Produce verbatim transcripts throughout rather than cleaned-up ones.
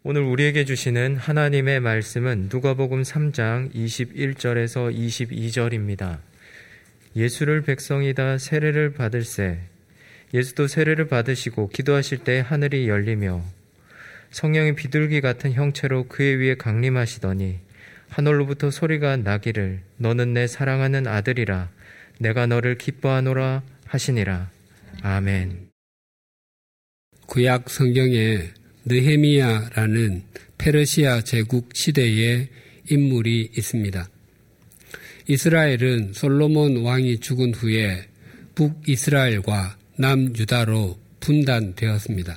오늘 우리에게 주시는 하나님의 말씀은 누가복음 삼 장 이십일 절에서 이십이 절입니다. 예수를 백성이 다 세례를 받을세. 예수도 세례를 받으시고 기도하실 때 하늘이 열리며 성령이 비둘기 같은 형체로 그의 위에 강림하시더니 하늘로부터 소리가 나기를 너는 내 사랑하는 아들이라 내가 너를 기뻐하노라 하시니라. 아멘. 구약 성경에 느헤미야라는 페르시아 제국 시대의 인물이 있습니다. 이스라엘은 솔로몬 왕이 죽은 후에 북이스라엘과 남유다로 분단되었습니다.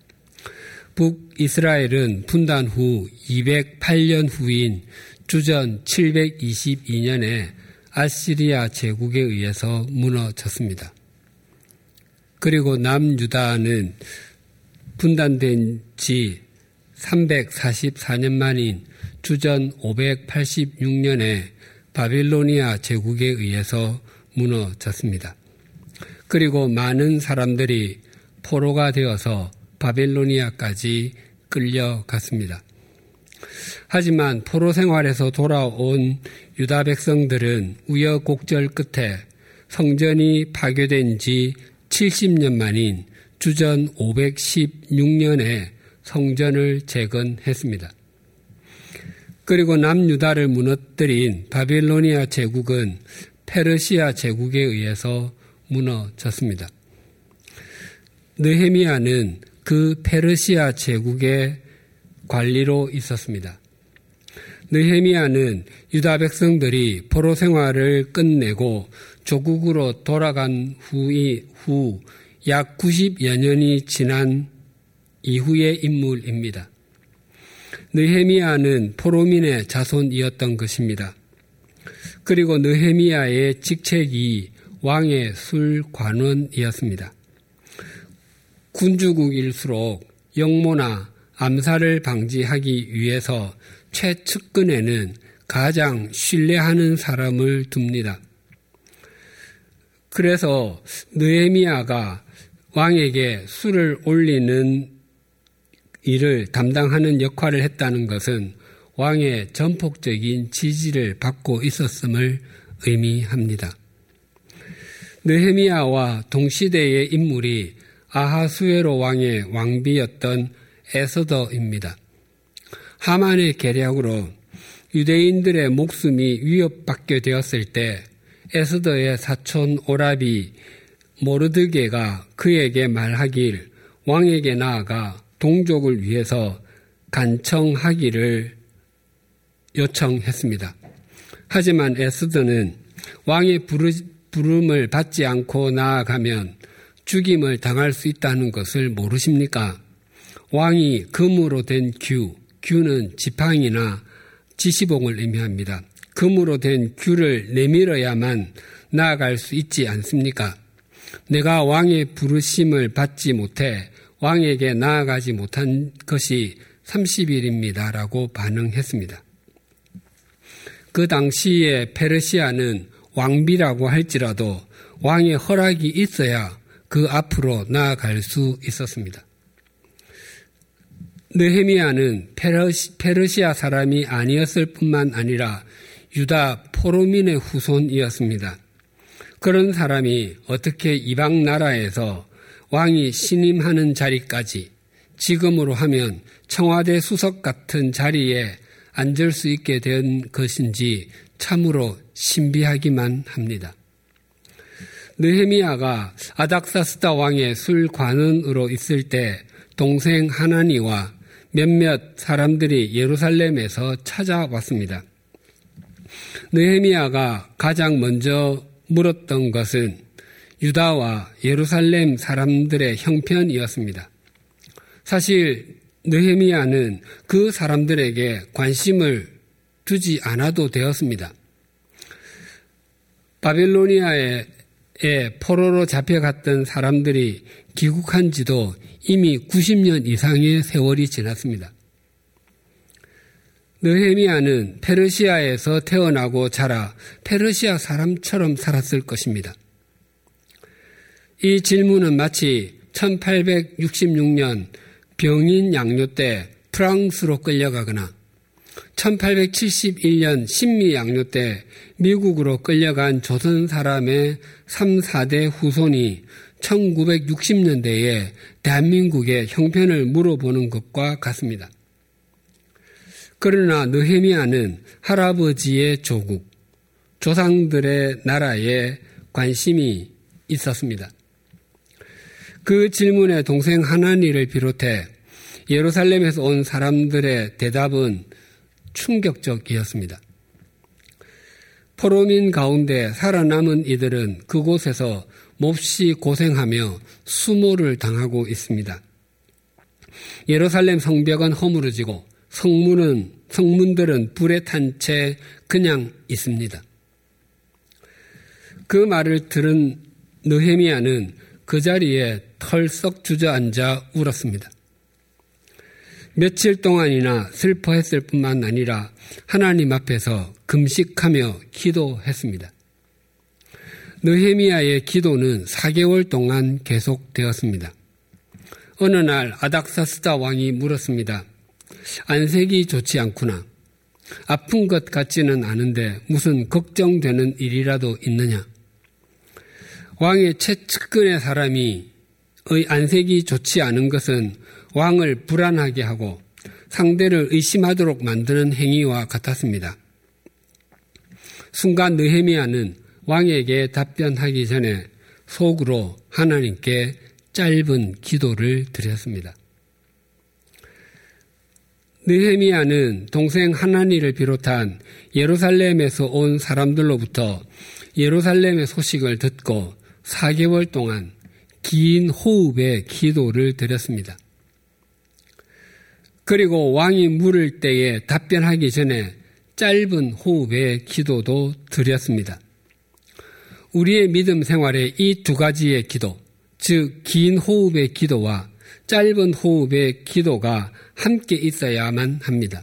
북이스라엘은 분단 후 이백팔 년 후인 주전 칠백이십이 년에 아시리아 제국에 의해서 무너졌습니다. 그리고 남유다는 분단된 지 삼백사십사 년 만인 주전 오백팔십육 년에 바빌로니아 제국에 의해서 무너졌습니다. 그리고 많은 사람들이 포로가 되어서 바빌로니아까지 끌려갔습니다. 하지만 포로 생활에서 돌아온 유다 백성들은 우여곡절 끝에 성전이 파괴된 지 칠십 년 만인 주전 오백십육 년에 성전을 재건했습니다. 그리고 남유다를 무너뜨린 바빌로니아 제국은 페르시아 제국에 의해서 무너졌습니다. 느헤미야는 그 페르시아 제국의 관리로 있었습니다. 느헤미야는 유다 백성들이 포로 생활을 끝내고 조국으로 돌아간 후이 후 약 구십여 년이 지난 이후의 인물입니다. 느헤미야는 포로민의 자손이었던 것입니다. 그리고 느헤미야의 직책이 왕의 술관원이었습니다. 군주국일수록 영모나 암살을 방지하기 위해서 최측근에는 가장 신뢰하는 사람을 둡니다. 그래서 느헤미야가 왕에게 술을 올리는 일을 담당하는 역할을 했다는 것은 왕의 전폭적인 지지를 받고 있었음을 의미합니다. 느헤미야와 동시대의 인물이 아하수에로 왕의 왕비였던 에스더입니다. 하만의 계략으로 유대인들의 목숨이 위협받게 되었을 때 에스더의 사촌 오라비 모르드게가 그에게 말하길 왕에게 나아가 동족을 위해서 간청하기를 요청했습니다. 하지만 에스더는 왕의 부름을 받지 않고 나아가면 죽임을 당할 수 있다는 것을 모르십니까? 왕이 금으로 된 규, 규는 지팡이나 지시봉을 의미합니다. 금으로 된 규를 내밀어야만 나아갈 수 있지 않습니까? 내가 왕의 부르심을 받지 못해 왕에게 나아가지 못한 것이 삼십 일입니다. 라고 반응했습니다. 그 당시에 페르시아는 왕비라고 할지라도 왕의 허락이 있어야 그 앞으로 나아갈 수 있었습니다. 느헤미야는 페르시, 페르시아 사람이 아니었을 뿐만 아니라 유다 포로민의 후손이었습니다. 그런 사람이 어떻게 이방 나라에서 왕이 신임하는 자리까지 지금으로 하면 청와대 수석 같은 자리에 앉을 수 있게 된 것인지 참으로 신비하기만 합니다. 느헤미야가 아닥사스다 왕의 술관원으로 있을 때 동생 하나니와 몇몇 사람들이 예루살렘에서 찾아왔습니다. 느헤미야가 가장 먼저 물었던 것은 유다와 예루살렘 사람들의 형편이었습니다. 사실 느헤미야는 그 사람들에게 관심을 두지 않아도 되었습니다. 바빌로니아에 포로로 잡혀갔던 사람들이 귀국한 지도 이미 구십 년 이상의 세월이 지났습니다. 느헤미야는 페르시아에서 태어나고 자라 페르시아 사람처럼 살았을 것입니다. 이 질문은 마치 천팔백육십육 년 병인 양요 때 프랑스로 끌려가거나 천팔백칠십일 년 신미 양요 때 미국으로 끌려간 조선 사람의 삼, 사 대 후손이 천구백육십 년대에 대한민국의 형편을 물어보는 것과 같습니다. 그러나 느헤미야는 할아버지의 조국, 조상들의 나라에 관심이 있었습니다. 그 질문에 동생 하나니를 비롯해 예루살렘에서 온 사람들의 대답은 충격적이었습니다. 포로민 가운데 살아남은 이들은 그곳에서 몹시 고생하며 수모를 당하고 있습니다. 예루살렘 성벽은 허물어지고 성문은, 성문들은 불에 탄 채 그냥 있습니다. 그 말을 들은 느헤미야는 그 자리에 털썩 주저앉아 울었습니다. 며칠 동안이나 슬퍼했을 뿐만 아니라 하나님 앞에서 금식하며 기도했습니다. 느헤미야의 기도는 사 개월 동안 계속되었습니다. 어느 날 아닥사스다 왕이 물었습니다. 안색이 좋지 않구나. 아픈 것 같지는 않은데 무슨 걱정되는 일이라도 있느냐. 왕의 최측근의 사람이 의 안색이 좋지 않은 것은 왕을 불안하게 하고 상대를 의심하도록 만드는 행위와 같았습니다. 순간 느헤미야는 왕에게 답변하기 전에 속으로 하나님께 짧은 기도를 드렸습니다. 느헤미야는 동생 하나니를 비롯한 예루살렘에서 온 사람들로부터 예루살렘의 소식을 듣고 사 개월 동안 긴 호흡의 기도를 드렸습니다. 그리고 왕이 물을 때에 답변하기 전에 짧은 호흡의 기도도 드렸습니다. 우리의 믿음 생활에 이 두 가지의 기도, 즉 긴 호흡의 기도와 짧은 호흡의 기도가 함께 있어야만 합니다.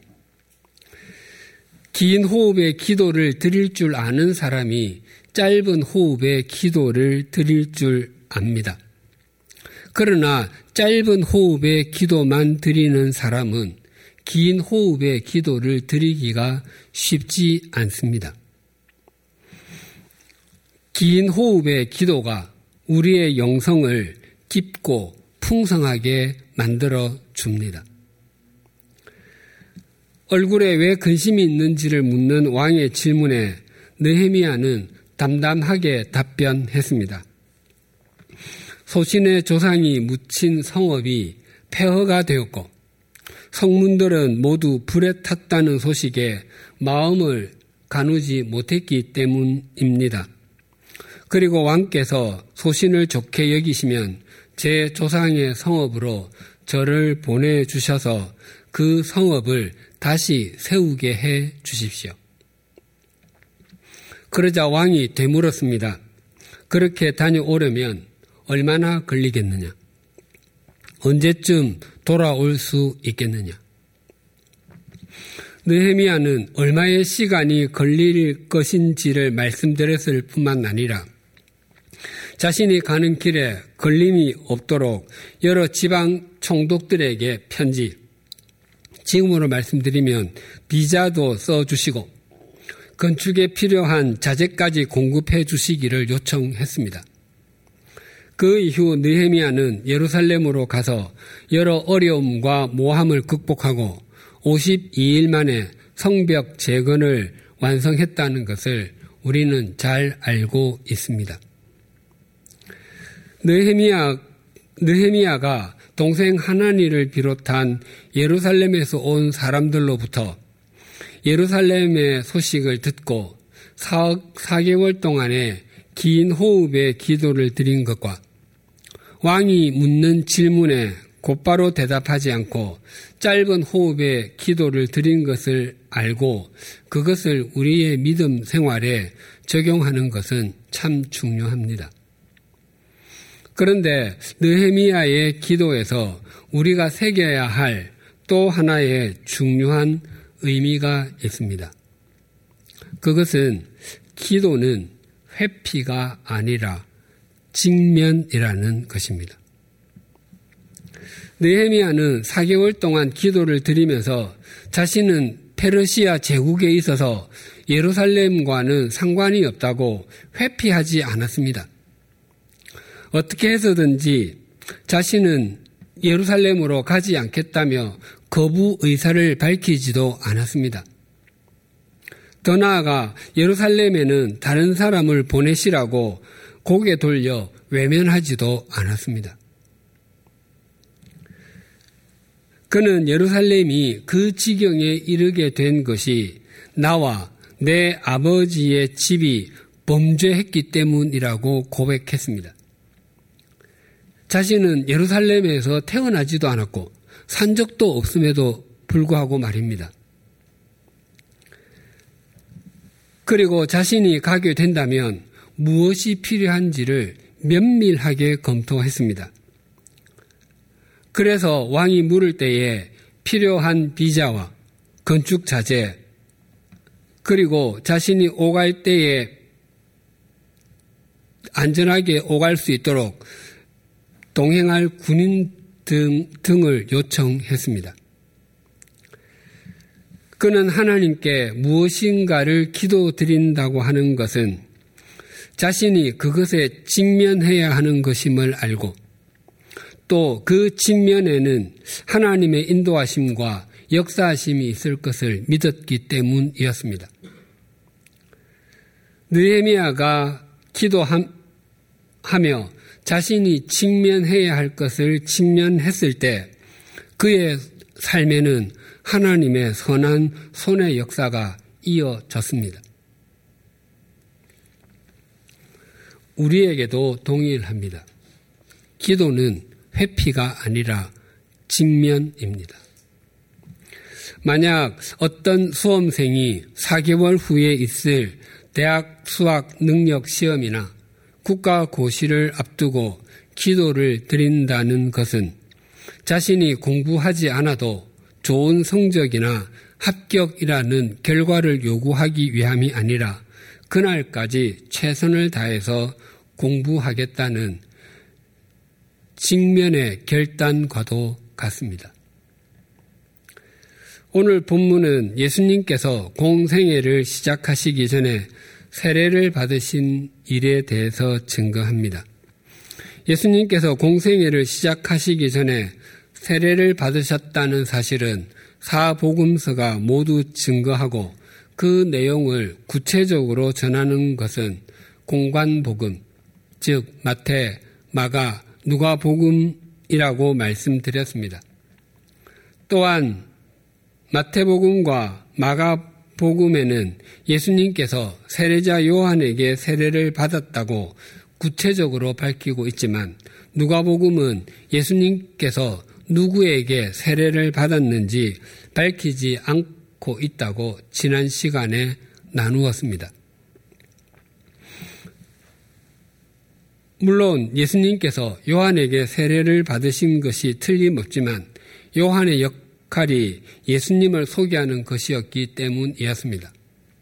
긴 호흡의 기도를 드릴 줄 아는 사람이 짧은 호흡의 기도를 드릴 줄 압니다. 그러나 짧은 호흡의 기도만 드리는 사람은 긴 호흡의 기도를 드리기가 쉽지 않습니다. 긴 호흡의 기도가 우리의 영성을 깊고 풍성하게 만들어 줍니다. 얼굴에 왜 근심이 있는지를 묻는 왕의 질문에 느헤미야는 담담하게 답변했습니다. 소신의 조상이 묻힌 성읍이 폐허가 되었고 성문들은 모두 불에 탔다는 소식에 마음을 가누지 못했기 때문입니다. 그리고 왕께서 소신을 좋게 여기시면 제 조상의 성읍으로 저를 보내주셔서 그 성읍을 다시 세우게 해 주십시오. 그러자 왕이 되물었습니다. 그렇게 다녀오려면 얼마나 걸리겠느냐? 언제쯤 돌아올 수 있겠느냐? 느헤미야는 얼마의 시간이 걸릴 것인지를 말씀드렸을 뿐만 아니라 자신이 가는 길에 걸림이 없도록 여러 지방 총독들에게 편지, 지금으로 말씀드리면 비자도 써주시고 건축에 필요한 자재까지 공급해 주시기를 요청했습니다. 그 이후 느헤미야는 예루살렘으로 가서 여러 어려움과 모함을 극복하고 오십이 일 만에 성벽 재건을 완성했다는 것을 우리는 잘 알고 있습니다. 느헤미야, 느헤미야가 동생 하나니를 비롯한 예루살렘에서 온 사람들로부터 예루살렘의 소식을 듣고 사, 사 개월 동안의 긴 호흡의 기도를 드린 것과 왕이 묻는 질문에 곧바로 대답하지 않고 짧은 호흡의 기도를 드린 것을 알고 그것을 우리의 믿음 생활에 적용하는 것은 참 중요합니다. 그런데 느헤미야의 기도에서 우리가 새겨야 할 또 하나의 중요한 의미가 있습니다. 그것은 기도는 회피가 아니라 직면이라는 것입니다. 느헤미야는 사 개월 동안 기도를 드리면서 자신은 페르시아 제국에 있어서 예루살렘과는 상관이 없다고 회피하지 않았습니다. 어떻게 해서든지 자신은 예루살렘으로 가지 않겠다며 거부 의사를 밝히지도 않았습니다. 더 나아가 예루살렘에는 다른 사람을 보내시라고 고개 돌려 외면하지도 않았습니다. 그는 예루살렘이 그 지경에 이르게 된 것이 나와 내 아버지의 집이 범죄했기 때문이라고 고백했습니다. 자신은 예루살렘에서 태어나지도 않았고 산 적도 없음에도 불구하고 말입니다. 그리고 자신이 가게 된다면 무엇이 필요한지를 면밀하게 검토했습니다. 그래서 왕이 물을 때에 필요한 비자와 건축 자재, 그리고 자신이 오갈 때에 안전하게 오갈 수 있도록 동행할 군인 등, 등을 요청했습니다. 그는 하나님께 무엇인가를 기도드린다고 하는 것은 자신이 그것에 직면해야 하는 것임을 알고 또 그 직면에는 하나님의 인도하심과 역사하심이 있을 것을 믿었기 때문이었습니다. 느헤미야가 기도하며 자신이 직면해야 할 것을 직면했을 때 그의 삶에는 하나님의 선한 손의 역사가 이어졌습니다. 우리에게도 동일합니다. 기도는 회피가 아니라 직면입니다. 만약 어떤 수험생이 사 개월 후에 있을 대학 수학 능력 시험이나 국가고시를 앞두고 기도를 드린다는 것은 자신이 공부하지 않아도 좋은 성적이나 합격이라는 결과를 요구하기 위함이 아니라 그날까지 최선을 다해서 공부하겠다는 직면의 결단과도 같습니다. 오늘 본문은 예수님께서 공생애를 시작하시기 전에 세례를 받으신 일에 대해서 증거합니다. 예수님께서 공생애를 시작하시기 전에 세례를 받으셨다는 사실은 사복음서가 모두 증거하고 그 내용을 구체적으로 전하는 것은 공관복음, 즉 마태, 마가, 누가복음이라고 말씀드렸습니다. 또한 마태복음과 마가복음에는 예수님께서 세례자 요한에게 세례를 받았다고 구체적으로 밝히고 있지만 누가복음은 예수님께서 누구에게 세례를 받았는지 밝히지 않고 있다고 지난 시간에 나누었습니다. 물론 예수님께서 요한에게 세례를 받으신 것이 틀림없지만 요한의 역할이 예수님을 소개하는 것이었기 때문이었습니다.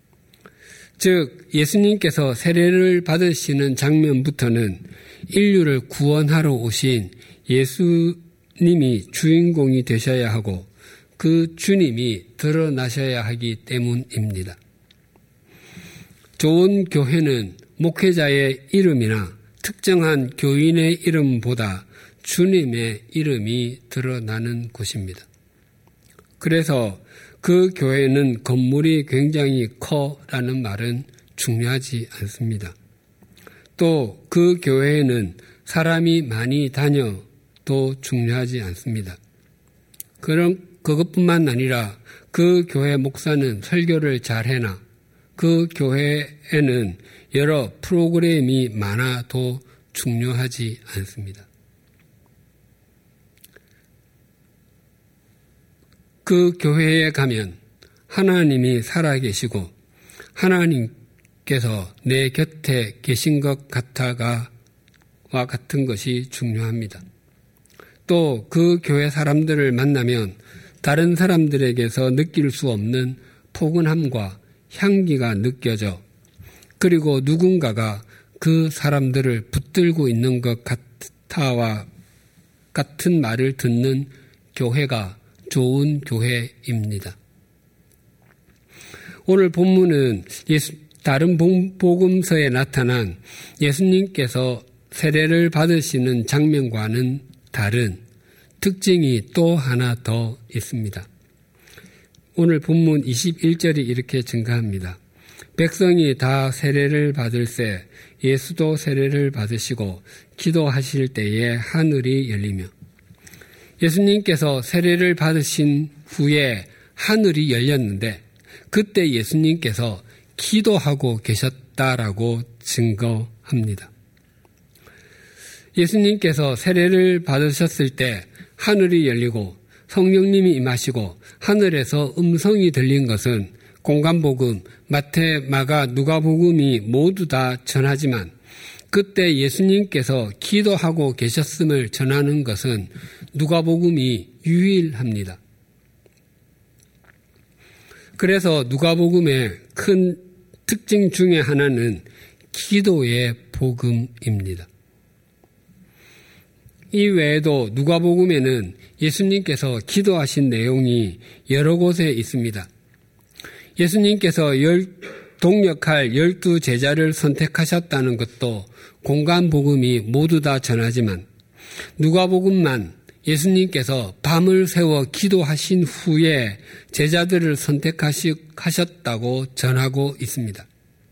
즉 예수님께서 세례를 받으시는 장면부터는 인류를 구원하러 오신 예수님이 주인공이 되셔야 하고 그 주님이 드러나셔야 하기 때문입니다. 좋은 교회는 목회자의 이름이나 특정한 교인의 이름보다 주님의 이름이 드러나는 곳입니다. 그래서 그 교회는 건물이 굉장히 커라는 말은 중요하지 않습니다. 또 그 교회에는 사람이 많이 다녀도 중요하지 않습니다. 그런 그것뿐만 아니라 그 교회 목사는 설교를 잘해나 그 교회에는 여러 프로그램이 많아도 중요하지 않습니다. 그 교회에 가면 하나님이 살아계시고 하나님께서 내 곁에 계신 것 같아가 와 같은 것이 중요합니다. 또 그 교회 사람들을 만나면 다른 사람들에게서 느낄 수 없는 포근함과 향기가 느껴져 그리고 누군가가 그 사람들을 붙들고 있는 것 같아와 같은 말을 듣는 교회가 좋은 교회입니다. 오늘 본문은 예수, 다른 복음서에 나타난 예수님께서 세례를 받으시는 장면과는 다른 특징이 또 하나 더 있습니다. 오늘 본문 이십일 절이 이렇게 증가합니다. 백성이 다 세례를 받을새 예수도 세례를 받으시고 기도하실 때에 하늘이 열리며, 예수님께서 세례를 받으신 후에 하늘이 열렸는데 그때 예수님께서 기도하고 계셨다라고 증거합니다. 예수님께서 세례를 받으셨을 때 하늘이 열리고 성령님이 임하시고 하늘에서 음성이 들린 것은 공관복음, 마태, 마가, 누가복음이 모두 다 전하지만 그때 예수님께서 기도하고 계셨음을 전하는 것은 누가복음이 유일합니다. 그래서 누가복음의 큰 특징 중에 하나는 기도의 복음입니다. 이 외에도 누가복음에는 예수님께서 기도하신 내용이 여러 곳에 있습니다. 예수님께서 열, 동역할 열두 제자를 선택하셨다는 것도 공관복음이 모두 다 전하지만 누가복음만 예수님께서 밤을 새워 기도하신 후에 제자들을 선택하셨다고 전하고 있습니다.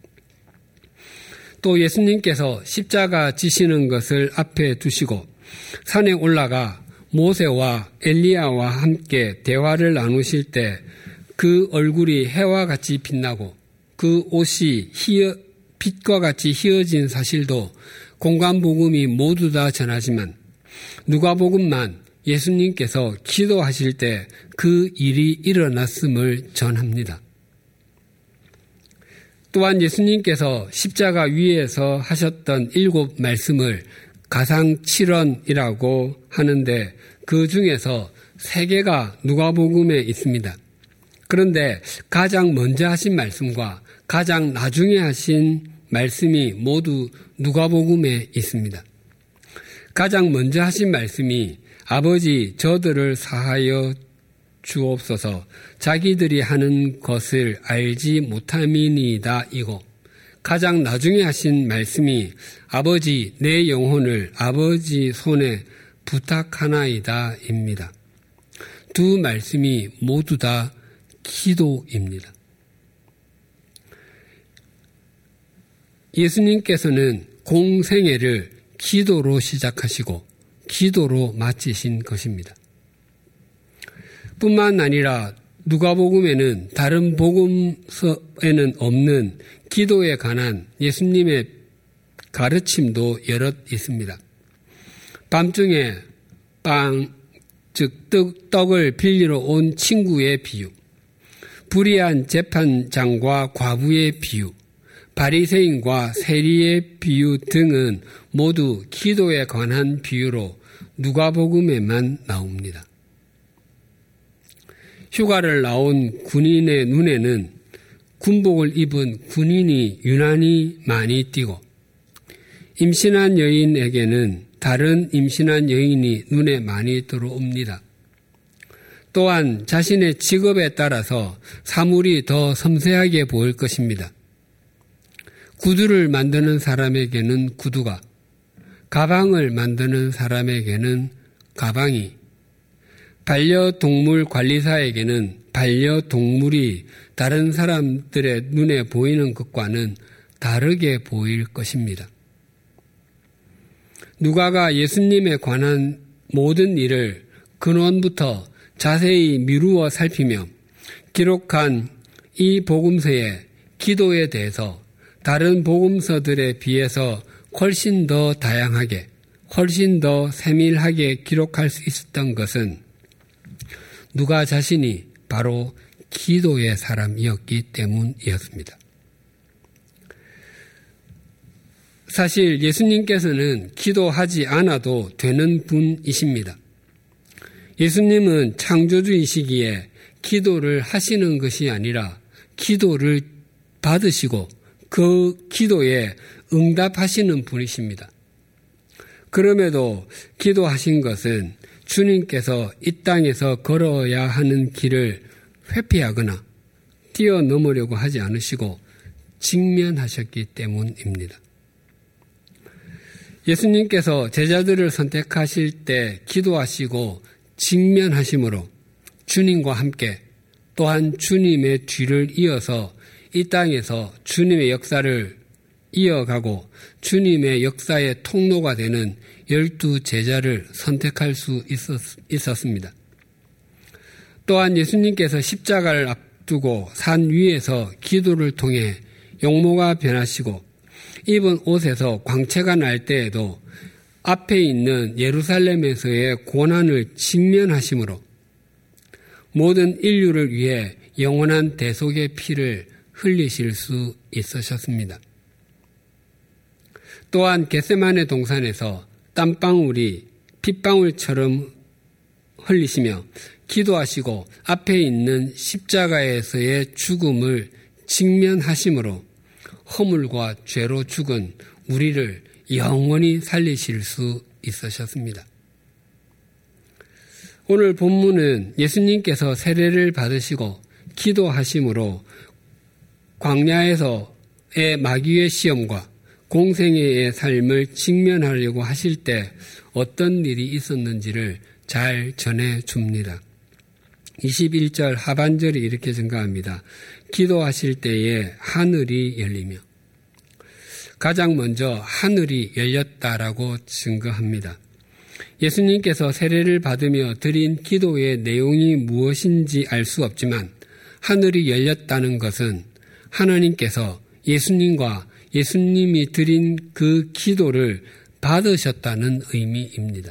또 예수님께서 십자가 지시는 것을 앞에 두시고 산에 올라가 모세와 엘리야와 함께 대화를 나누실 때 그 얼굴이 해와 같이 빛나고 그 옷이 희어, 빛과 같이 희어진 사실도 공관복음이 모두 다 전하지만 누가복음만 예수님께서 기도하실 때 그 일이 일어났음을 전합니다. 또한 예수님께서 십자가 위에서 하셨던 일곱 말씀을 가상칠언이라고 하는데 그 중에서 세 개가 누가복음에 있습니다. 그런데 가장 먼저 하신 말씀과 가장 나중에 하신 말씀이 모두 누가복음에 있습니다. 가장 먼저 하신 말씀이 아버지 저들을 사하여 주옵소서 자기들이 하는 것을 알지 못함이니이다 이고, 가장 나중에 하신 말씀이 아버지 내 영혼을 아버지 손에 부탁하나이다 입니다. 두 말씀이 모두 다 기도입니다. 예수님께서는 공생애를 기도로 시작하시고 기도로 마치신 것입니다. 뿐만 아니라 누가복음에는 다른 복음서에는 없는 기도에 관한 예수님의 가르침도 여럿 있습니다. 밤중에 빵, 즉 떡을 빌리러 온 친구의 비유, 불의한 재판장과 과부의 비유, 바리새인과 세리의 비유 등은 모두 기도에 관한 비유로 누가복음에만 나옵니다. 휴가를 나온 군인의 눈에는 군복을 입은 군인이 유난히 많이 띄고 임신한 여인에게는 다른 임신한 여인이 눈에 많이 들어옵니다. 또한 자신의 직업에 따라서 사물이 더 섬세하게 보일 것입니다. 구두를 만드는 사람에게는 구두가, 가방을 만드는 사람에게는 가방이, 반려동물 관리사에게는 반려동물이 다른 사람들의 눈에 보이는 것과는 다르게 보일 것입니다. 누가가 예수님에 관한 모든 일을 근원부터 자세히 미루어 살피며 기록한 이 복음서의 기도에 대해서 다른 복음서들에 비해서 훨씬 더 다양하게, 훨씬 더 세밀하게 기록할 수 있었던 것은 누가 자신이 바로 기도의 사람이었기 때문이었습니다. 사실 예수님께서는 기도하지 않아도 되는 분이십니다. 예수님은 창조주이시기에 기도를 하시는 것이 아니라 기도를 받으시고 그 기도에 응답하시는 분이십니다. 그럼에도 기도하신 것은 주님께서 이 땅에서 걸어야 하는 길을 회피하거나 뛰어넘으려고 하지 않으시고 직면하셨기 때문입니다. 예수님께서 제자들을 선택하실 때 기도하시고 직면하심으로 주님과 함께 또한 주님의 뒤를 이어서 이 땅에서 주님의 역사를 이어가고 주님의 역사의 통로가 되는 열두 제자를 선택할 수 있었, 있었습니다. 또한 예수님께서 십자가를 앞두고 산 위에서 기도를 통해 용모가 변하시고 입은 옷에서 광채가 날 때에도 앞에 있는 예루살렘에서의 고난을 직면하심으로 모든 인류를 위해 영원한 대속의 피를 흘리실 수 있으셨습니다. 또한 겟세마네 동산에서 땀방울이 핏방울처럼 흘리시며 기도하시고 앞에 있는 십자가에서의 죽음을 직면하심으로 허물과 죄로 죽은 우리를 영원히 살리실 수 있으셨습니다. 오늘 본문은 예수님께서 세례를 받으시고 기도하심으로 광야에서의 마귀의 시험과 공생애의 삶을 직면하려고 하실 때 어떤 일이 있었는지를 잘 전해줍니다. 이십일 절 하반절이 이렇게 증가합니다. 기도하실 때에 하늘이 열리며, 가장 먼저 하늘이 열렸다라고 증거합니다. 예수님께서 세례를 받으며 드린 기도의 내용이 무엇인지 알 수 없지만 하늘이 열렸다는 것은 하나님께서 예수님과 예수님이 드린 그 기도를 받으셨다는 의미입니다.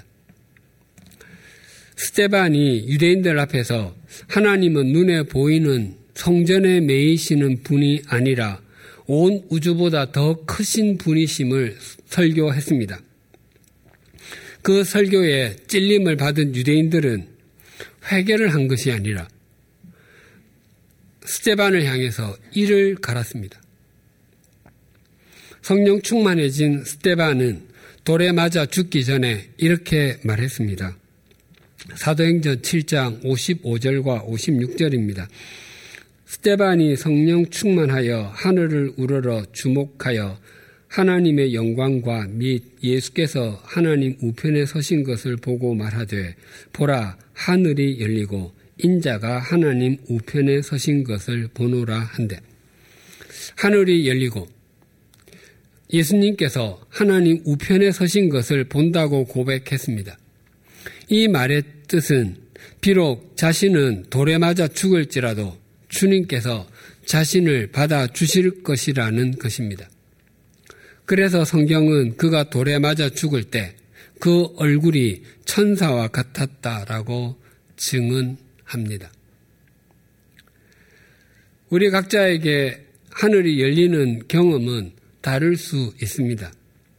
스데반이 유대인들 앞에서 하나님은 눈에 보이는 성전에 매이시는 분이 아니라 온 우주보다 더 크신 분이심을 설교했습니다. 그 설교에 찔림을 받은 유대인들은 회개를 한 것이 아니라 스데반을 향해서 이를 갈았습니다. 성령 충만해진 스데반은 돌에 맞아 죽기 전에 이렇게 말했습니다. 사도행전 칠 장 오십오 절과 오십육 절입니다. 스데반이 성령 충만하여 하늘을 우러러 주목하여 하나님의 영광과 및 예수께서 하나님 우편에 서신 것을 보고 말하되, 보라, 하늘이 열리고 인자가 하나님 우편에 서신 것을 보노라 한데, 하늘이 열리고 예수님께서 하나님 우편에 서신 것을 본다고 고백했습니다. 이 말의 뜻은 비록 자신은 돌에 맞아 죽을지라도 주님께서 자신을 받아주실 것이라는 것입니다. 그래서 성경은 그가 돌에 맞아 죽을 때 그 얼굴이 천사와 같았다라고 증언합니다. 우리 각자에게 하늘이 열리는 경험은 다를 수 있습니다.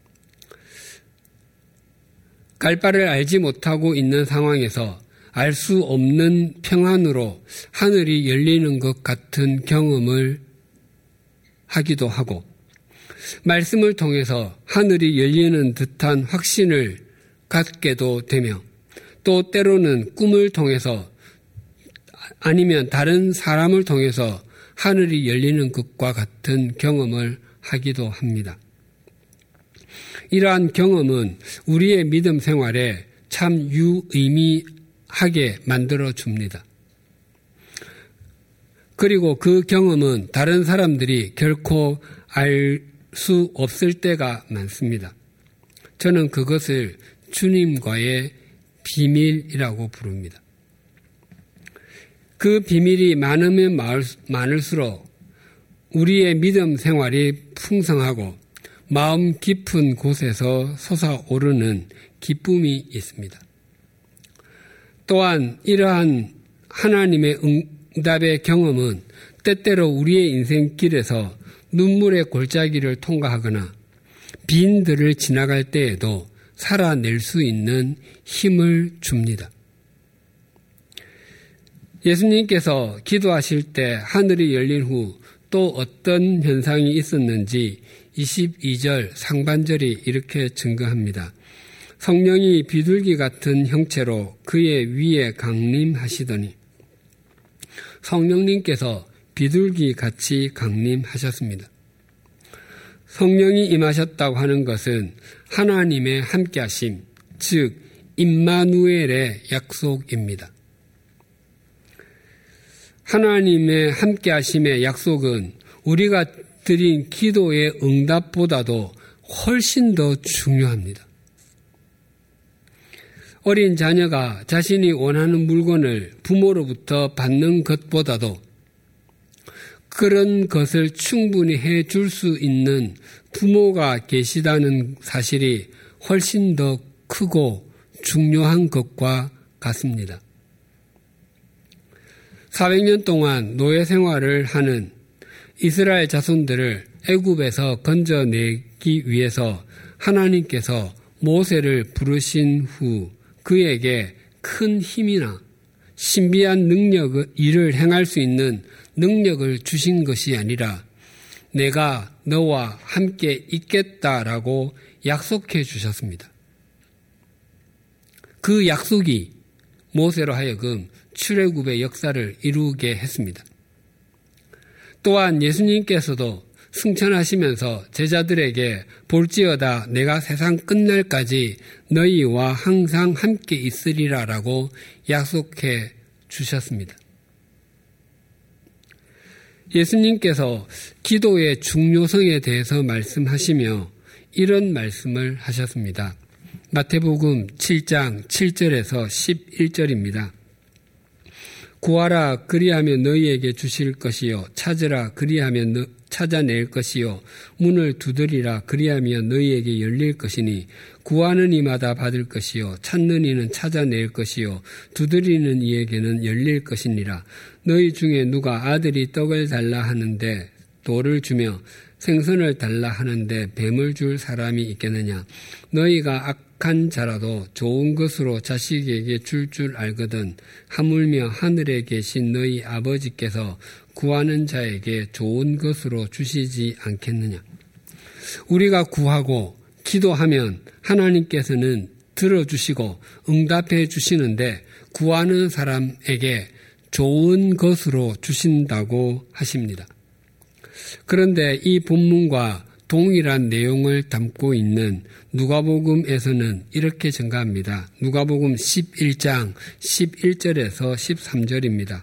갈 바를 알지 못하고 있는 상황에서 알 수 없는 평안으로 하늘이 열리는 것 같은 경험을 하기도 하고, 말씀을 통해서 하늘이 열리는 듯한 확신을 갖게도 되며, 또 때로는 꿈을 통해서 아니면 다른 사람을 통해서 하늘이 열리는 것과 같은 경험을 하기도 합니다. 이러한 경험은 우리의 믿음 생활에 참 유의미하게 만들어줍니다. 그리고 그 경험은 다른 사람들이 결코 알 수 없을 때가 많습니다. 저는 그것을 주님과의 비밀이라고 부릅니다. 그 비밀이 많으면 많을수록 우리의 믿음 생활이 풍성하고 마음 깊은 곳에서 솟아오르는 기쁨이 있습니다. 또한 이러한 하나님의 응답의 경험은 때때로 우리의 인생길에서 눈물의 골짜기를 통과하거나 빈들을 지나갈 때에도 살아낼 수 있는 힘을 줍니다. 예수님께서 기도하실 때 하늘이 열린 후 또 어떤 현상이 있었는지 이십이 절 상반절이 이렇게 증거합니다. 성령이 비둘기 같은 형체로 그의 위에 강림하시더니 성령님께서 비둘기 같이 강림하셨습니다. 성령이 임하셨다고 하는 것은 하나님의 함께하심, 즉 임마누엘의 약속입니다. 하나님의 함께하심의 약속은 우리가 드린 기도의 응답보다도 훨씬 더 중요합니다. 어린 자녀가 자신이 원하는 물건을 부모로부터 받는 것보다도 그런 것을 충분히 해줄 수 있는 부모가 계시다는 사실이 훨씬 더 크고 중요한 것과 같습니다. 사백 년 동안 노예 생활을 하는 이스라엘 자손들을 애굽에서 건져내기 위해서 하나님께서 모세를 부르신 후 그에게 큰 힘이나 신비한 능력, 일을 행할 수 있는 능력을 주신 것이 아니라 내가 너와 함께 있겠다라고 약속해 주셨습니다. 그 약속이 모세로 하여금 출애굽의 역사를 이루게 했습니다. 또한 예수님께서도 승천하시면서 제자들에게 볼지어다 내가 세상 끝날까지 너희와 항상 함께 있으리라라고 약속해 주셨습니다. 예수님께서 기도의 중요성에 대해서 말씀하시며 이런 말씀을 하셨습니다. 마태복음 칠 장 칠 절에서 십일 절입니다. 구하라 그리하면 너희에게 주실 것이요 찾으라 그리하면 너, 찾아낼 것이요 문을 두드리라 그리하면 너희에게 열릴 것이니 구하는 이마다 받을 것이요 찾는 이는 찾아낼 것이요 두드리는 이에게는 열릴 것이니라. 너희 중에 누가 아들이 떡을 달라 하는데 돌을 주며 생선을 달라 하는데 뱀을 줄 사람이 있겠느냐. 너희가 악한 자라도 좋은 것으로 자식에게 줄 줄 알거든 하물며 하늘에 계신 너희 아버지께서 구하는 자에게 좋은 것으로 주시지 않겠느냐. 우리가 구하고 기도하면 하나님께서는 들어주시고 응답해 주시는데 구하는 사람에게 좋은 것으로 주신다고 하십니다. 그런데 이 본문과 동일한 내용을 담고 있는 누가복음에서는 이렇게 증가합니다. 누가복음 십일 장 십일 절에서 십삼 절입니다.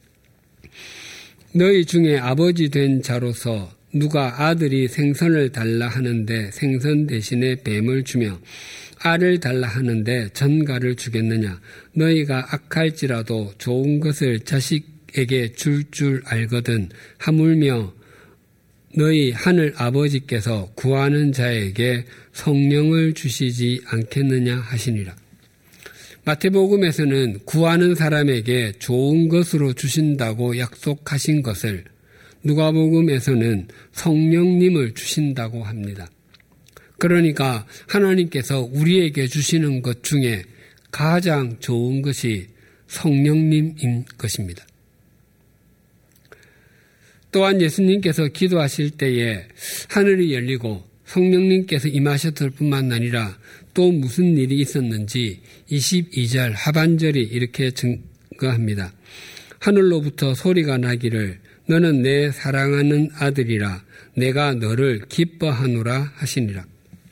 너희 중에 아버지 된 자로서 누가 아들이 생선을 달라 하는데 생선 대신에 뱀을 주며 알을 달라 하는데 전갈을 주겠느냐. 너희가 악할지라도 좋은 것을 자식에게 줄 줄 알거든 하물며 너희 하늘 아버지께서 구하는 자에게 성령을 주시지 않겠느냐 하시니라. 마태복음에서는 구하는 사람에게 좋은 것으로 주신다고 약속하신 것을 누가복음에서는 성령님을 주신다고 합니다. 그러니까 하나님께서 우리에게 주시는 것 중에 가장 좋은 것이 성령님인 것입니다. 또한 예수님께서 기도하실 때에 하늘이 열리고 성령님께서 임하셨을 뿐만 아니라 또 무슨 일이 있었는지 이십이 절 하반절이 이렇게 증거합니다. 하늘로부터 소리가 나기를 너는 내 사랑하는 아들이라 내가 너를 기뻐하노라 하시니라.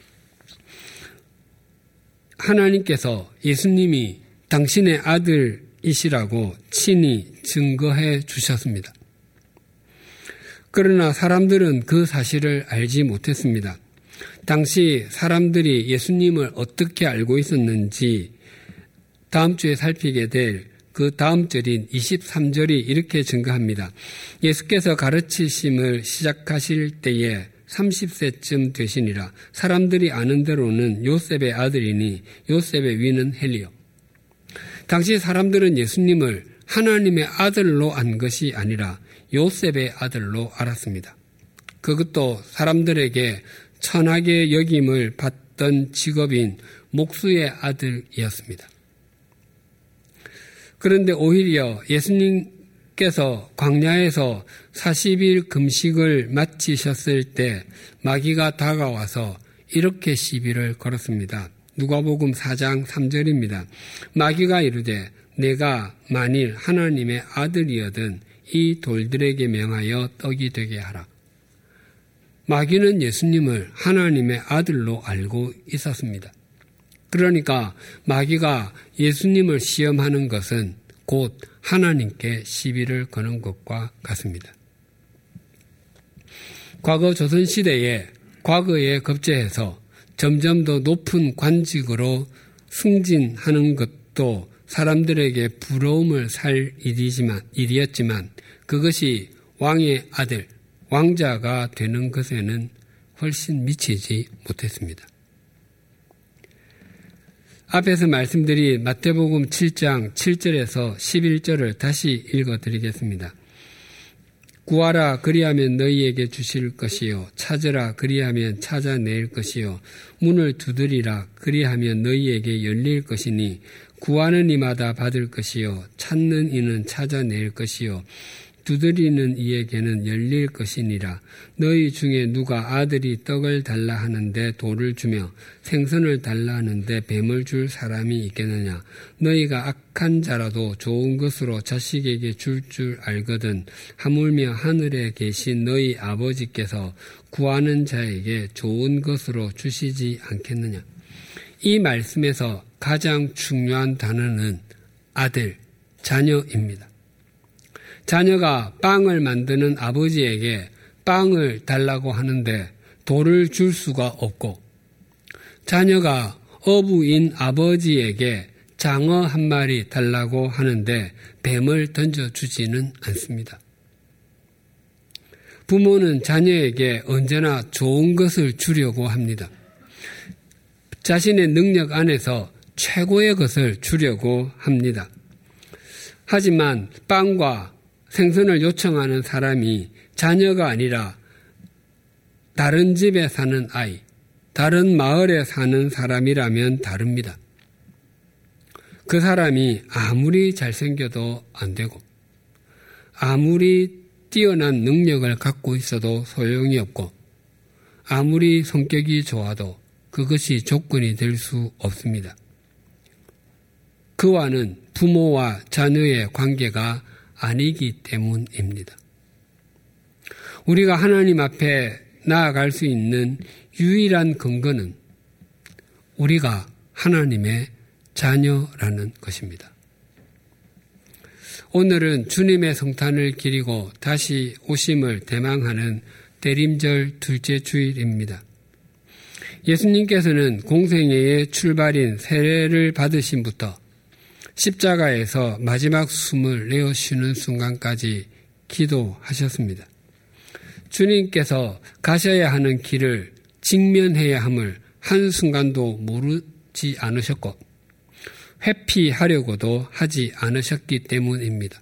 하나님께서 예수님이 당신의 아들이시라고 친히 증거해 주셨습니다. 그러나 사람들은 그 사실을 알지 못했습니다. 당시 사람들이 예수님을 어떻게 알고 있었는지 다음 주에 살피게 될 그 다음 절인 이십삼 절이 이렇게 증거합니다. 예수께서 가르치심을 시작하실 때에 삼십 세쯤 되시니라. 사람들이 아는 대로는 요셉의 아들이니 요셉의 위는 헬리요. 당시 사람들은 예수님을 하나님의 아들로 안 것이 아니라 요셉의 아들로 알았습니다. 그것도 사람들에게 천하게 여김을 받던 직업인 목수의 아들이었습니다. 그런데 오히려 예수님께서 광야에서 사십 일 금식을 마치셨을 때 마귀가 다가와서 이렇게 시비를 걸었습니다. 누가복음 사 장 삼 절입니다. 마귀가 이르되 내가 만일 하나님의 아들이여든 이 돌들에게 명하여 떡이 되게 하라. 마귀는 예수님을 하나님의 아들로 알고 있었습니다. 그러니까 마귀가 예수님을 시험하는 것은 곧 하나님께 시비를 거는 것과 같습니다. 과거 조선시대에 과거에 급제해서 점점 더 높은 관직으로 승진하는 것도 사람들에게 부러움을 살 일이지만, 일이었지만 그것이 왕의 아들, 왕자가 되는 것에는 훨씬 미치지 못했습니다. 앞에서 말씀드린 마태복음 칠 장 칠 절에서 십일 절을 다시 읽어드리겠습니다. 구하라 그리하면 너희에게 주실 것이요 찾으라 그리하면 찾아낼 것이요 문을 두드리라 그리하면 너희에게 열릴 것이니 구하는 이마다 받을 것이요 찾는 이는 찾아낼 것이요 두드리는 이에게는 열릴 것이니라. 너희 중에 누가 아들이 떡을 달라 하는데 돌을 주며 생선을 달라 하는데 뱀을 줄 사람이 있겠느냐. 너희가 악한 자라도 좋은 것으로 자식에게 줄 줄 알거든 하물며 하늘에 계신 너희 아버지께서 구하는 자에게 좋은 것으로 주시지 않겠느냐. 이 말씀에서 가장 중요한 단어는 아들, 자녀입니다. 자녀가 빵을 만드는 아버지에게 빵을 달라고 하는데 돌을 줄 수가 없고, 자녀가 어부인 아버지에게 장어 한 마리 달라고 하는데 뱀을 던져주지는 않습니다. 부모는 자녀에게 언제나 좋은 것을 주려고 합니다. 자신의 능력 안에서 최고의 것을 주려고 합니다. 하지만 빵과 생선을 요청하는 사람이 자녀가 아니라 다른 집에 사는 아이, 다른 마을에 사는 사람이라면 다릅니다. 그 사람이 아무리 잘생겨도 안 되고 아무리 뛰어난 능력을 갖고 있어도 소용이 없고 아무리 성격이 좋아도 그것이 조건이 될 수 없습니다. 그와는 부모와 자녀의 관계가 아니기 때문입니다. 우리가 하나님 앞에 나아갈 수 있는 유일한 근거는 우리가 하나님의 자녀라는 것입니다. 오늘은 주님의 성탄을 기리고 다시 오심을 대망하는 대림절 둘째 주일입니다. 예수님께서는 공생애의 출발인 세례를 받으심부터 십자가에서 마지막 숨을 내어 쉬는 순간까지 기도하셨습니다. 주님께서 가셔야 하는 길을 직면해야 함을 한순간도 모르지 않으셨고 회피하려고도 하지 않으셨기 때문입니다.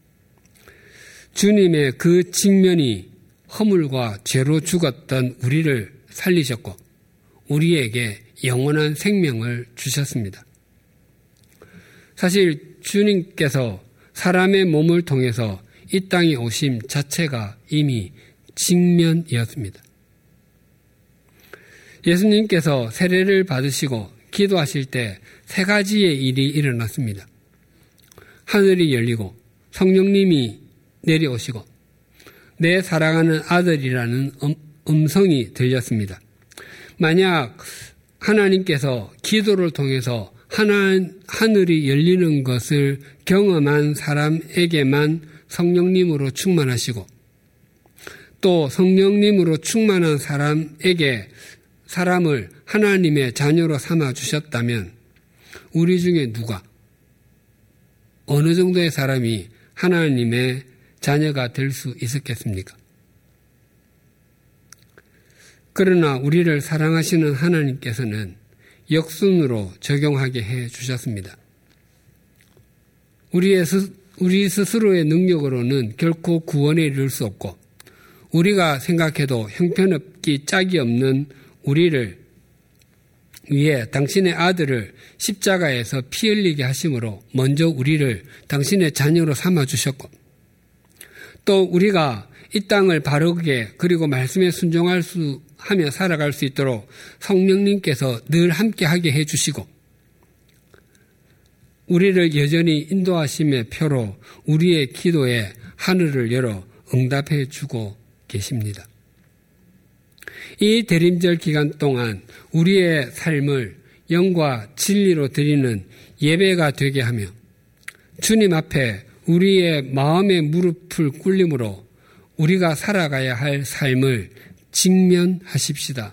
주님의 그 직면이 허물과 죄로 죽었던 우리를 살리셨고 우리에게 영원한 생명을 주셨습니다. 사실 주님께서 사람의 몸을 통해서 이 땅에 오심 자체가 이미 직면이었습니다. 예수님께서 세례를 받으시고 기도하실 때 세 가지의 일이 일어났습니다. 하늘이 열리고 성령님이 내려오시고 내 사랑하는 아들이라는 음성이 들렸습니다. 만약 하나님께서 기도를 통해서 하나, 하늘이 열리는 것을 경험한 사람에게만 성령님으로 충만하시고 또 성령님으로 충만한 사람에게 사람을 하나님의 자녀로 삼아주셨다면 우리 중에 누가 어느 정도의 사람이 하나님의 자녀가 될 수 있었겠습니까? 그러나 우리를 사랑하시는 하나님께서는 역순으로 적용하게 해 주셨습니다. 우리의 스, 우리 스스로의 능력으로는 결코 구원에 이를 수 없고 우리가 생각해도 형편없기 짝이 없는 우리를 위해 당신의 아들을 십자가에서 피 흘리게 하심으로 먼저 우리를 당신의 자녀로 삼아주셨고 또 우리가 이 땅을 바르게 그리고 말씀에 순종할 수 하며 살아갈 수 있도록 성령님께서 늘 함께하게 해주시고 우리를 여전히 인도하심의 표로 우리의 기도에 하늘을 열어 응답해 주고 계십니다. 이 대림절 기간 동안 우리의 삶을 영과 진리로 드리는 예배가 되게 하며 주님 앞에 우리의 마음의 무릎을 꿇림으로 우리가 살아가야 할 삶을 직면하십시다.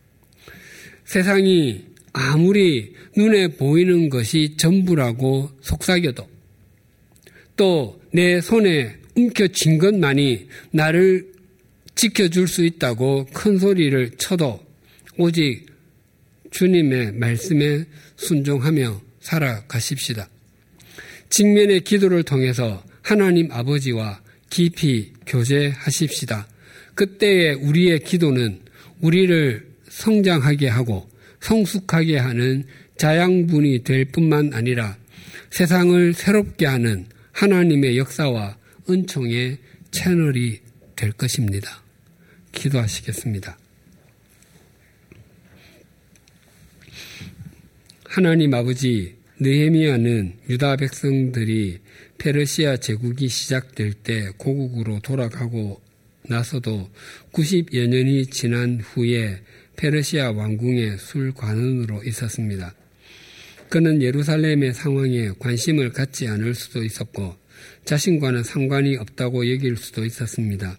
세상이 아무리 눈에 보이는 것이 전부라고 속삭여도 또 내 손에 움켜쥔 것만이 나를 지켜줄 수 있다고 큰 소리를 쳐도 오직 주님의 말씀에 순종하며 살아가십시다. 직면의 기도를 통해서 하나님 아버지와 깊이 교제하십시다. 그때의 우리의 기도는 우리를 성장하게 하고 성숙하게 하는 자양분이 될 뿐만 아니라 세상을 새롭게 하는 하나님의 역사와 은총의 채널이 될 것입니다. 기도하시겠습니다. 하나님 아버지, 느헤미야는 유다 백성들이 페르시아 제국이 시작될 때 고국으로 돌아가고 나서도 구십여 년이 지난 후에 페르시아 왕궁의 술관원으로 있었습니다. 그는 예루살렘의 상황에 관심을 갖지 않을 수도 있었고 자신과는 상관이 없다고 여길 수도 있었습니다.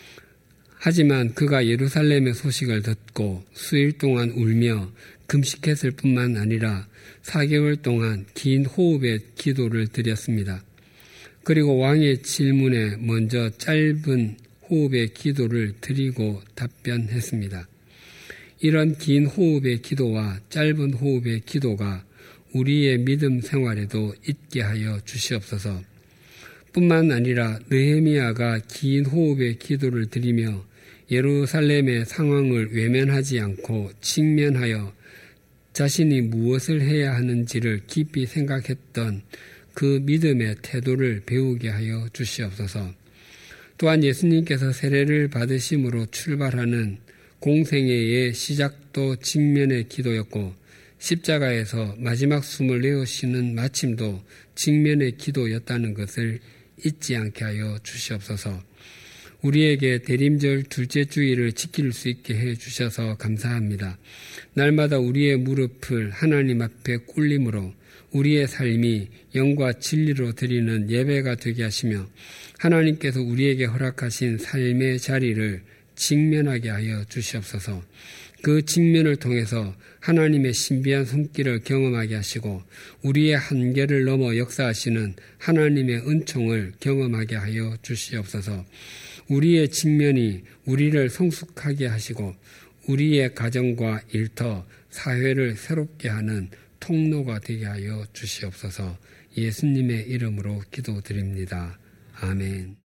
하지만 그가 예루살렘의 소식을 듣고 수일 동안 울며 금식했을 뿐만 아니라 사 개월 동안 긴 호흡의 기도를 드렸습니다. 그리고 왕의 질문에 먼저 짧은 호흡의 기도를 드리고 답변했습니다. 이런 긴 호흡의 기도와 짧은 호흡의 기도가 우리의 믿음 생활에도 있게 하여 주시옵소서. 뿐만 아니라 느헤미야가 긴 호흡의 기도를 드리며 예루살렘의 상황을 외면하지 않고 직면하여 자신이 무엇을 해야 하는지를 깊이 생각했던 그 믿음의 태도를 배우게 하여 주시옵소서. 또한 예수님께서 세례를 받으심으로 출발하는 공생애의 시작도 직면의 기도였고 십자가에서 마지막 숨을 내쉬는 마침도 직면의 기도였다는 것을 잊지 않게 하여 주시옵소서. 우리에게 대림절 둘째 주일을 지킬 수 있게 해 주셔서 감사합니다. 날마다 우리의 무릎을 하나님 앞에 꿇림으로 우리의 삶이 영과 진리로 드리는 예배가 되게 하시며 하나님께서 우리에게 허락하신 삶의 자리를 직면하게 하여 주시옵소서. 그 직면을 통해서 하나님의 신비한 손길을 경험하게 하시고 우리의 한계를 넘어 역사하시는 하나님의 은총을 경험하게 하여 주시옵소서. 우리의 직면이 우리를 성숙하게 하시고 우리의 가정과 일터, 사회를 새롭게 하는 통로가 되게 하여 주시옵소서. 예수님의 이름으로 기도드립니다. 아멘.